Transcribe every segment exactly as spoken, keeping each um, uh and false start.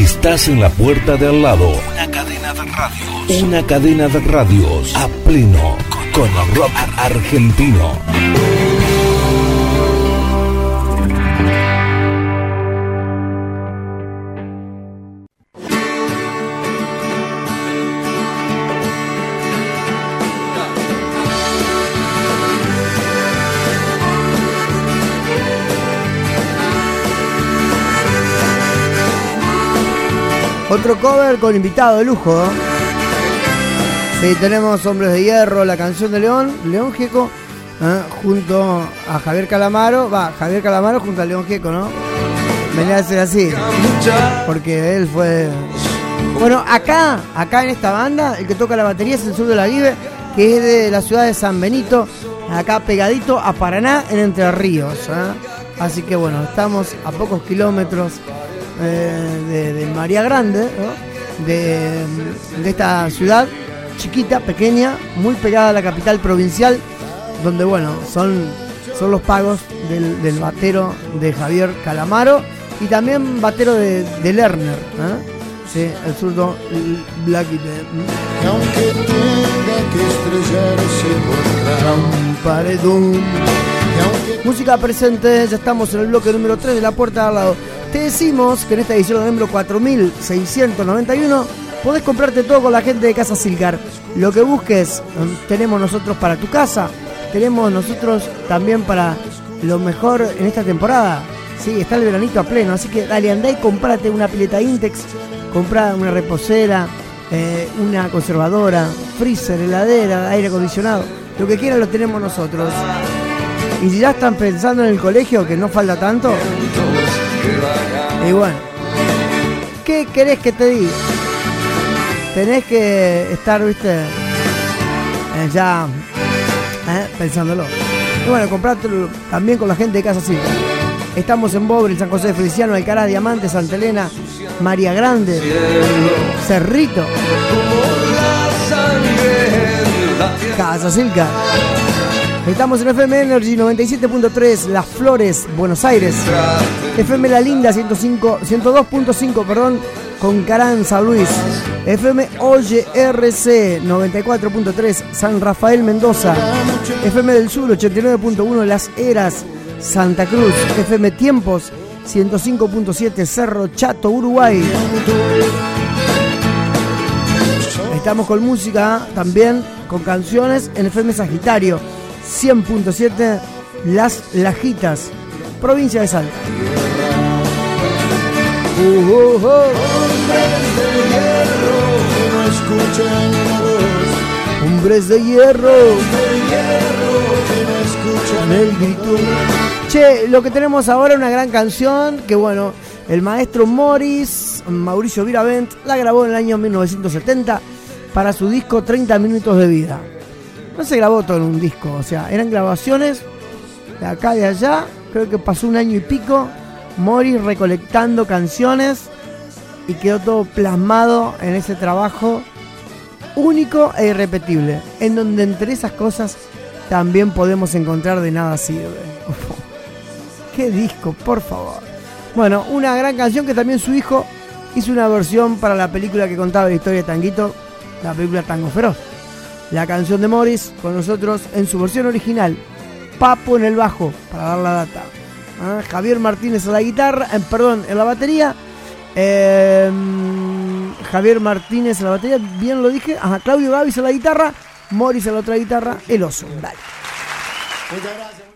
Estás en la puerta de al lado. Una cadena de radios. Una cadena de radios a pleno con el rock argentino. Otro cover con invitado de lujo. Sí, tenemos Hombres de Hierro, la canción de León, León Gieco, ¿eh? junto a Javier Calamaro. Va, Javier Calamaro junto a León Gieco, ¿no? Venía a ser así, porque él fue... Bueno, acá, acá en esta banda, el que toca la batería es el Zurdo Laguibe, que es de la ciudad de San Benito, acá pegadito a Paraná, en Entre Ríos, ¿eh? Así que bueno, estamos a pocos kilómetros Eh, de, de María Grande, ¿no? de, de esta ciudad chiquita, pequeña, muy pegada a la capital provincial, donde bueno, son, son los pagos del, del batero de Javier Calamaro y también batero de, de Lerner, ¿eh? Sí, el zurdo Blackie. Y aunque tenga que estrellarse contra un paredón. Música presente, ya estamos en el bloque número tres de La Puerta de al lado. Te decimos que en esta edición número cuatro mil seiscientos noventa y uno podés comprarte todo con la gente de Casa Silcar. Lo que busques, tenemos nosotros para tu casa, tenemos nosotros también para lo mejor en esta temporada. Sí, está el veranito a pleno, así que dale, andá y comprate una pileta Intex, comprá una reposera, eh, una conservadora, freezer, heladera, aire acondicionado, lo que quieras lo tenemos nosotros. Y si ya están pensando en el colegio, que no falta tanto, y bueno, ¿qué querés que te diga? Tenés que estar, viste, eh, ya eh, pensándolo. Y bueno, comprátelo también con la gente de Casa Silca. Estamos en Bobre, en San José de Feliciano, Alcaraz, Diamante, Santa Elena, María Grande, Cerrito, Casa Silca. Estamos en F M Energy noventa y siete punto tres, Las Flores, Buenos Aires. F M La Linda ciento cinco, ciento dos punto cinco, perdón, Concarán, San Luis. F M Oye R C noventa y cuatro punto tres, San Rafael, Mendoza. F M del Sur ochenta y nueve punto uno, Las Heras, Santa Cruz. F M Tiempos ciento cinco punto siete, Cerro Chato, Uruguay. Estamos con música también, con canciones en F M Sagitario cien punto siete, Las Lajitas, provincia de Salta. Uh, uh, uh. Hombres de hierro, el grito. Che, lo que tenemos ahora es una gran canción que bueno, el maestro Morris, Mauricio Viravent, la grabó en el año mil novecientos setenta para su disco treinta minutos de vida. No se grabó todo en un disco, o sea, eran grabaciones de acá y de allá. Creo que pasó un año y pico Morris recolectando canciones y quedó todo plasmado en ese trabajo único e irrepetible, en donde entre esas cosas también podemos encontrar De Nada Sirve. ¡Qué disco, por favor! Bueno, una gran canción que también su hijo hizo una versión para la película que contaba la historia de Tanguito, la película Tango Feroz. La canción de Morris con nosotros en su versión original, Papo en el bajo, para dar la data. ¿Ah? Javier Martínez a la guitarra, eh, perdón, en la batería. Eh, Javier Martínez a la batería, bien lo dije. Ajá, Claudio Gavis a la guitarra, Morris a la otra guitarra, el oso. Dale. Muchas gracias.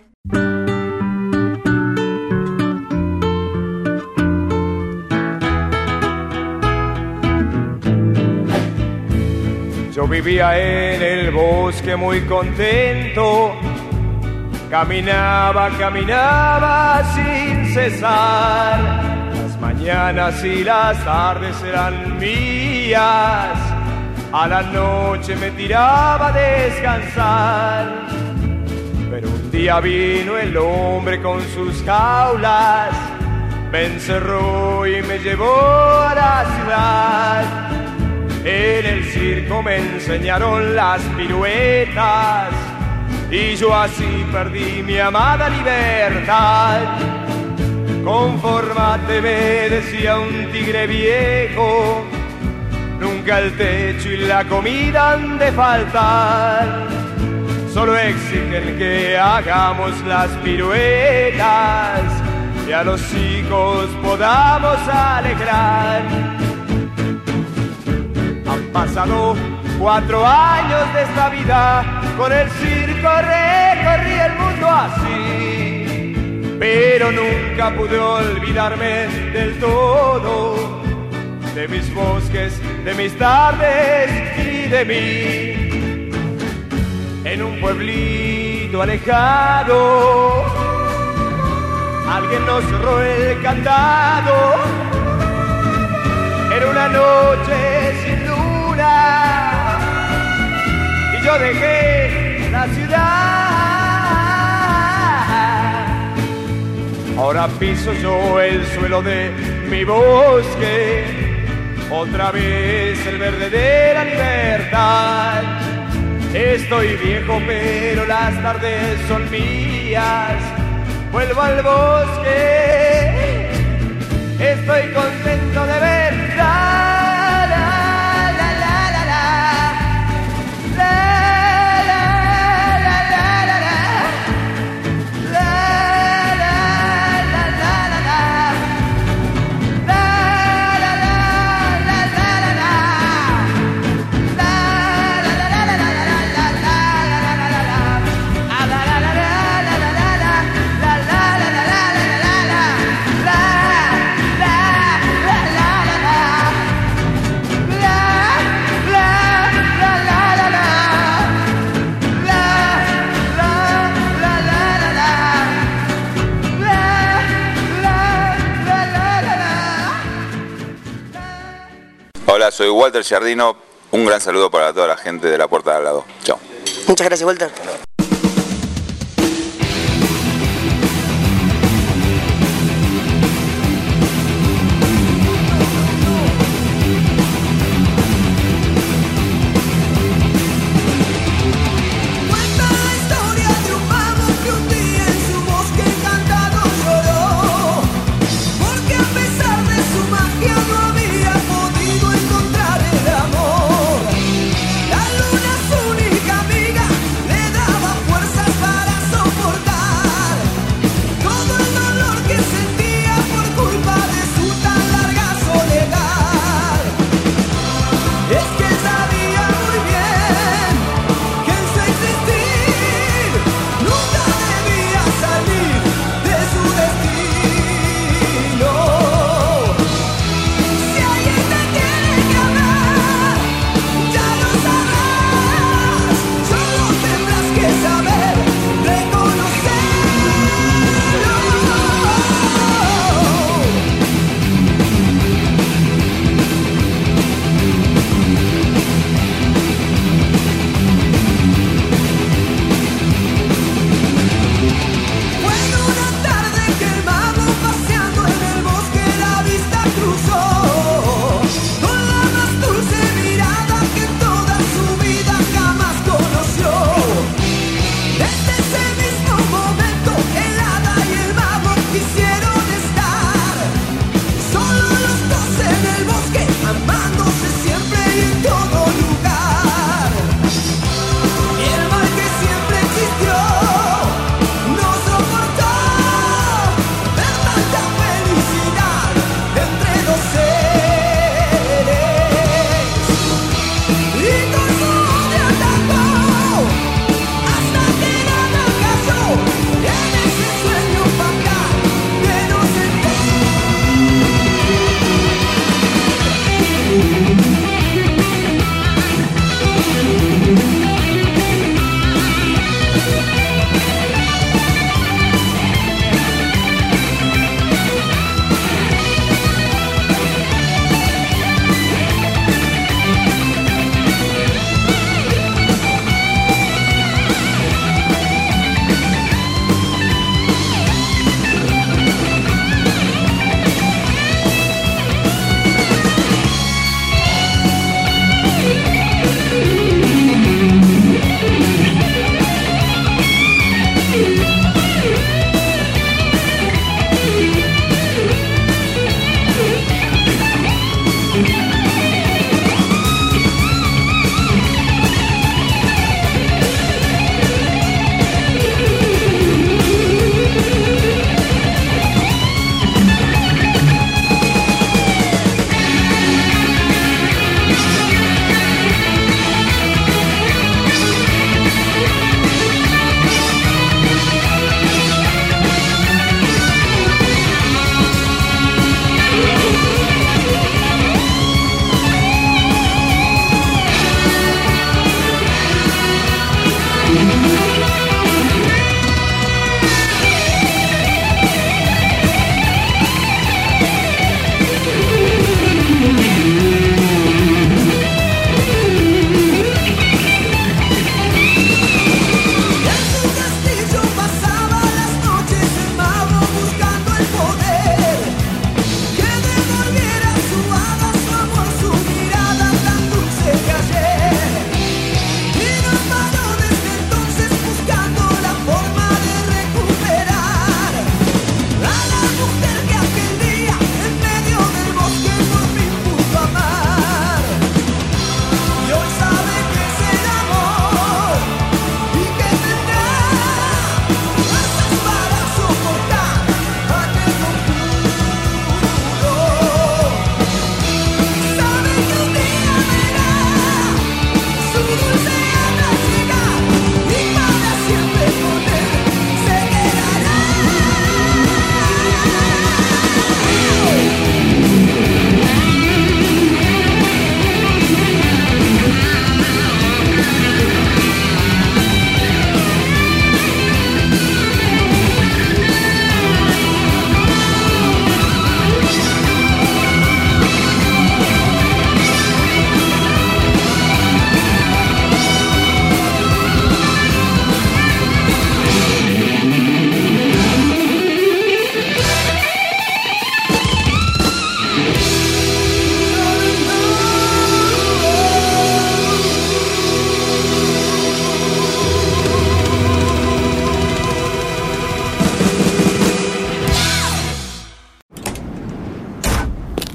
Yo vivía en el bosque muy contento, caminaba, caminaba sin cesar. Las mañanas y las tardes eran mías, a la noche me tiraba a descansar. Pero un día vino el hombre con sus jaulas, me encerró y me llevó a la ciudad. En el circo me enseñaron las piruetas y yo así perdí mi amada libertad. Conformate, me decía un tigre viejo, nunca el techo y la comida han de faltar, solo exigen que hagamos las piruetas y a los hijos podamos alegrar. Han pasado cuatro años de esta vida, con el circo recorrí el mundo así, pero nunca pude olvidarme del todo, de mis bosques, de mis tardes y de mí. En un pueblito alejado, alguien nos cerró el candado. Era una noche sin luna y yo dejé la ciudad. Ahora piso yo el suelo de mi bosque, otra vez el verde de la libertad. Estoy viejo pero las tardes son mías, vuelvo al bosque, estoy contento de verdad. Hola, soy Walter Giardino. Un gran saludo para toda la gente de La Puerta de Al Lado. Chao. Muchas gracias, Walter. La luna, su única amiga, le daba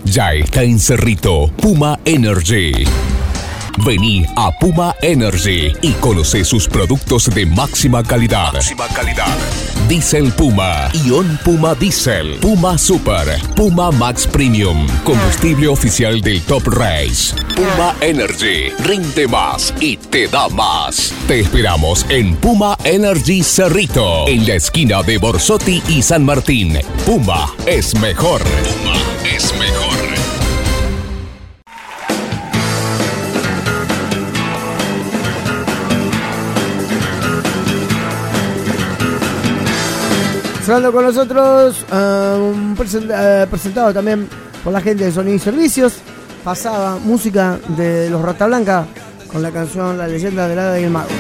Ya está en Cerrito Puma Energy. Vení a Puma Energy y conoce sus productos de máxima calidad. Máxima calidad. Diesel Puma, Ion Puma Diesel, Puma Super, Puma Max Premium, combustible oficial del Top Race. Puma Energy, rinde más y te da más. Te esperamos en Puma Energy Cerrito, en la esquina de Borsotti y San Martín. Puma es mejor. Puma es mejor. Hablando con nosotros, uh, un present, uh, presentado también por la gente de Sonido y Servicios. Pasaba música de los Rata Blanca con la canción La Leyenda del Hada y el Mago.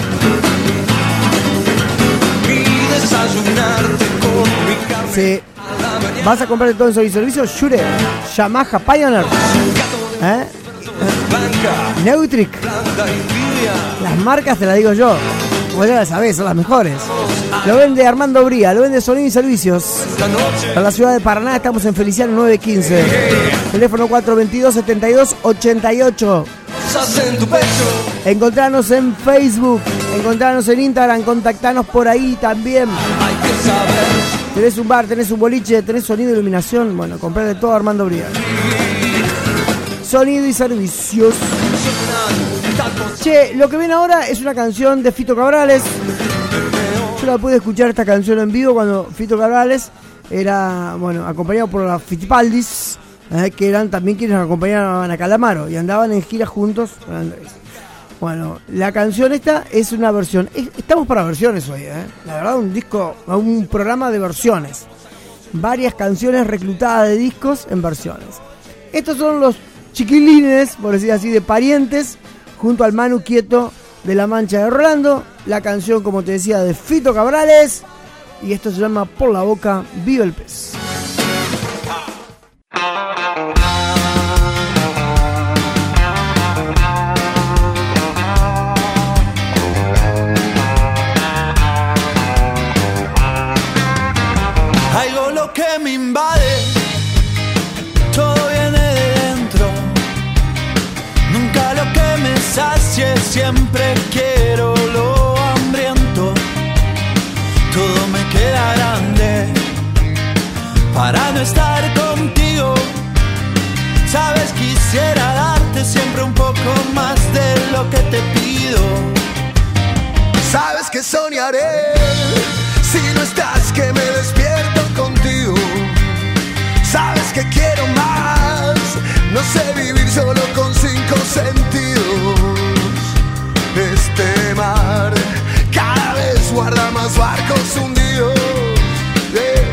Sí. ¿Vas a comprar todo en Sonido y Servicios? Shure, Yamaha Pioneer, ¿eh? Neutric. Las marcas te las digo yo. Vos ya las sabés, son las mejores. Lo vende Armando Bría, lo vende Sonido y Servicios. Para la ciudad de Paraná estamos en Feliciano nueve quince. Teléfono cuatro veintidós, setenta y dos, ochenta y ocho. Encontranos en Facebook, encontranos en Instagram, contactanos por ahí también. Tenés un bar, tenés un boliche, tenés sonido, iluminación. Bueno, comprarle todo a Armando Bría. Sonido y Servicios. Che, lo que viene ahora es una canción de Fito Cabrales. Yo la pude escuchar esta canción en vivo cuando Fito Cabrales era, bueno, acompañado por los Fitipaldis, eh, que eran también quienes acompañaban a Calamaro y andaban en gira juntos con Andrés. Bueno, la canción esta es una versión. Estamos para versiones hoy, eh. La verdad, un disco, un programa de versiones. Varias canciones reclutadas de discos en versiones. Estos son los chiquilines, por decir así, de Parientes, junto al Manu Quieto de La Mancha de Rolando. La canción, como te decía, de Fito Cabrales. Y esto se llama Por la Boca, Viva el Pez. Algo lo que me invade, todo viene de dentro. Nunca lo que me sacie, siempre quiero lo hambriento. Todo me queda grande para no estar contigo. Sabes, quisiera darte siempre un poco más de lo que te pido. Sabes que soñaré si no estás, que me despierto contigo. Sabes que quiero más, no sé vivir solo con cinco sentidos. Este mar cada vez guarda más barcos hundidos. Yeah.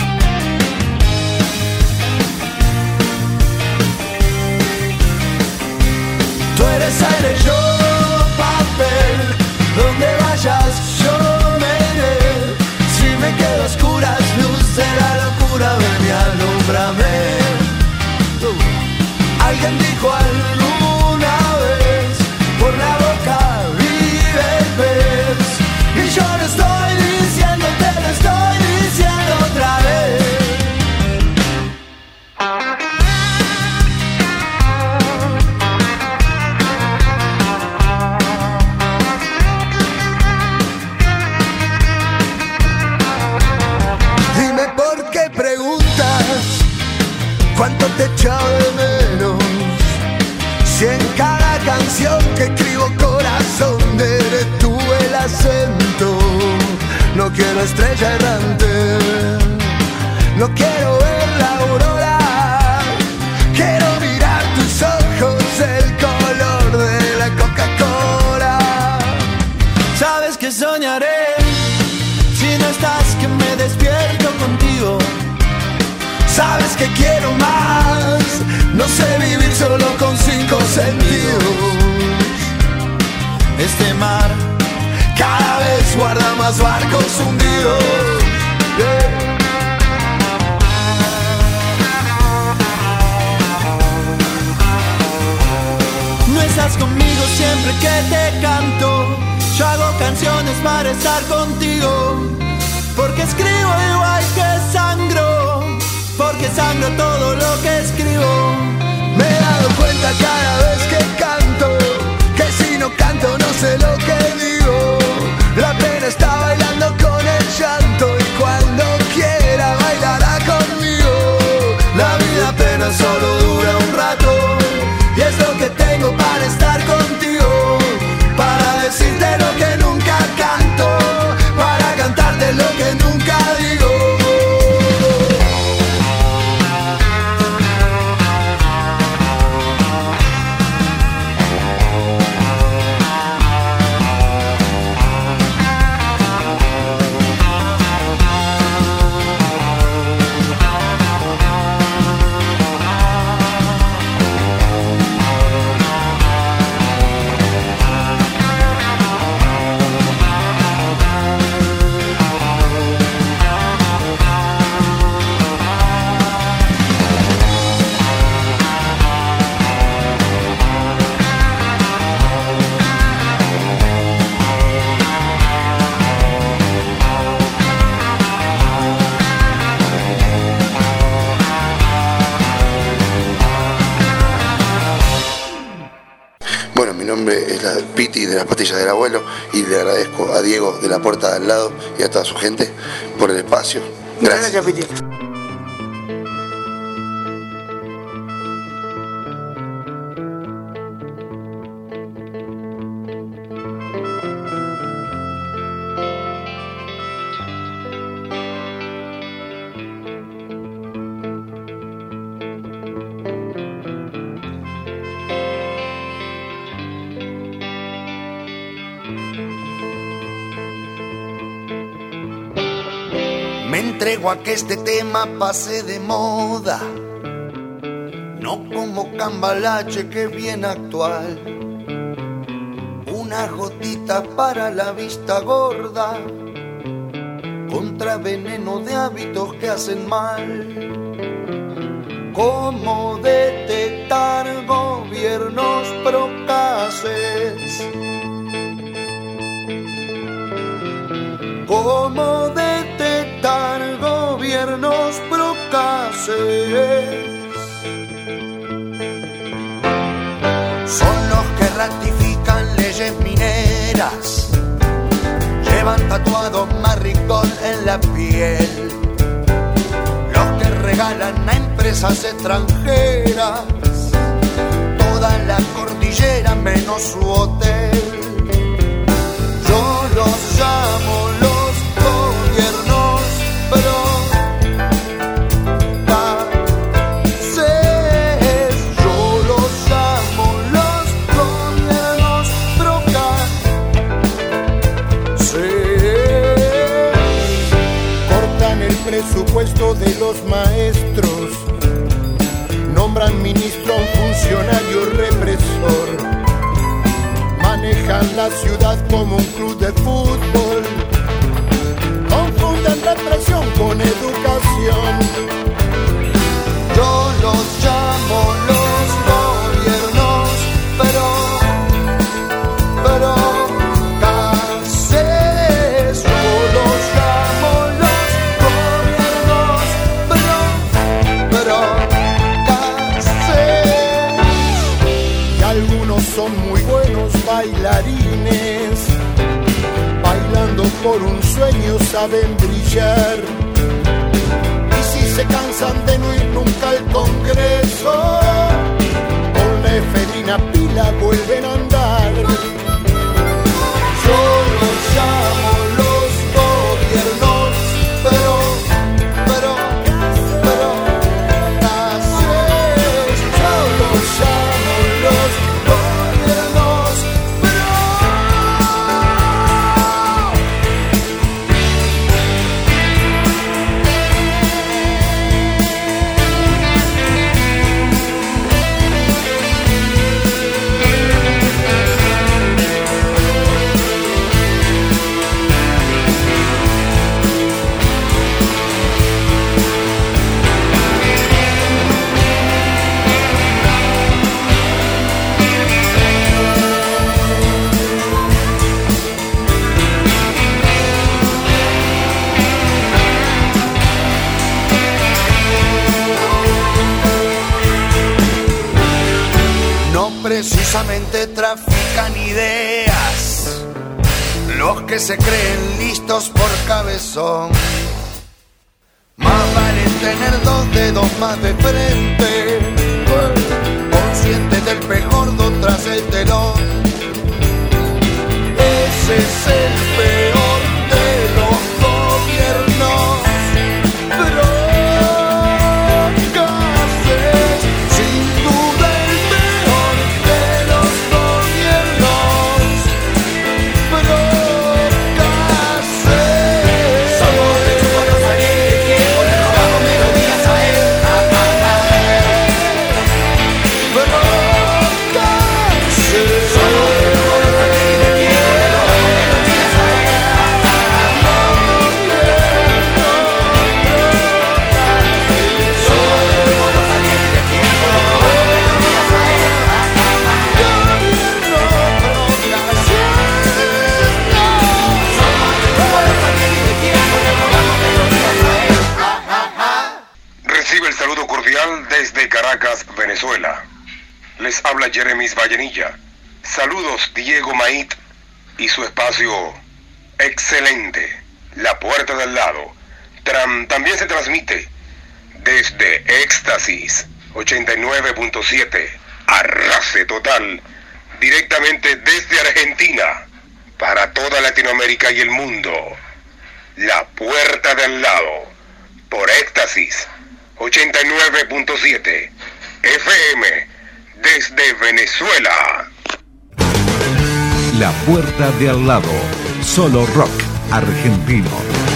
Tú eres aire, yo papel, donde vayas yo me iré. Si me quedo a oscuras, luz de la locura, ven y alúmbrame. Uh. Alguien dijo alguna vez, por la boca vive el pez. Y yo lo estoy diciendo, te lo estoy diciendo otra vez. Dime por qué preguntas cuánto te echaba de menos. Si en cada canción que escribo, corazón, eres tú el acento. No quiero estrella errante, no quiero ver la aurora. Quiero mirar tus ojos, el color de la Coca-Cola. Sabes que soñaré si no estás, que me despierto contigo. Sabes que quiero más, no sé vivir solo con cinco sentidos. Este mar cada vez guarda más barcos hundidos. Yeah. No estás conmigo siempre que te canto. Yo hago canciones para estar contigo, porque escribo igual que sangro, porque sangro todo lo que escribo. mi nombre es la Piti de las pastillas del abuelo y le agradezco a Diego de la puerta de al lado y a toda su gente por el espacio. Gracias. Gracias, Piti. Me entrego a que este tema pase de moda, no como cambalache que es bien actual. Una gotita para la vista gorda, contra veneno de hábitos que hacen mal. ¿Cómo detectar gobiernos procaces? ¿Cómo detectar gobiernos procaces? Son los que ratifican leyes mineras, llevan tatuado maricón en la piel, los que regalan a empresas extranjeras toda la cordillera menos su hotel. Yo los llamo los gobiernos procaces. Yo los llamo los gobiernos procaces. Cortan el presupuesto de los maestros, nombran ministro a un funcionario represor, manejan la ciudad como un club de fútbol, confunden represión con educación. Yo los llamo los gobiernos, pero, pero, cases. Yo los llamo los gobiernos, pero, pero, cases. Y algunos son muy buenos bailarines, bailando por un sueño saben brillar. Y si se cansan de no ir nunca al Congreso, con la efedrina pila vuelven a andar. Yo los llamo los gobiernos, pero, pero, pero, cases. Yo los llamo los gobiernos, precisamente trafican ideas los que se creen listos por cabezón. Más vale tener dos dedos más de frente, conscientes del pez gordo tras el telón. Ese es el peor de los gobiernos procaces, sin duda el peor de los gobiernos procaces. Somos de tu pueblo salir de tiempo, le robamos melodías a él. Procaces. Somos de tu pueblo salir de tiempo, le robamos melodías a él. Recibe el saludo cordial desde Caracas, Venezuela. Les habla Jeremis Vallenilla, Saludos, Diego Mait y su espacio excelente, La Puerta del Lado. Tram, también se transmite desde Éxtasis ochenta y nueve punto siete, Arrase Total, directamente desde Argentina, para toda Latinoamérica y el mundo. La Puerta del Lado, por Éxtasis ochenta y nueve punto siete F M, desde Venezuela. La Puerta de Al Lado, solo rock argentino.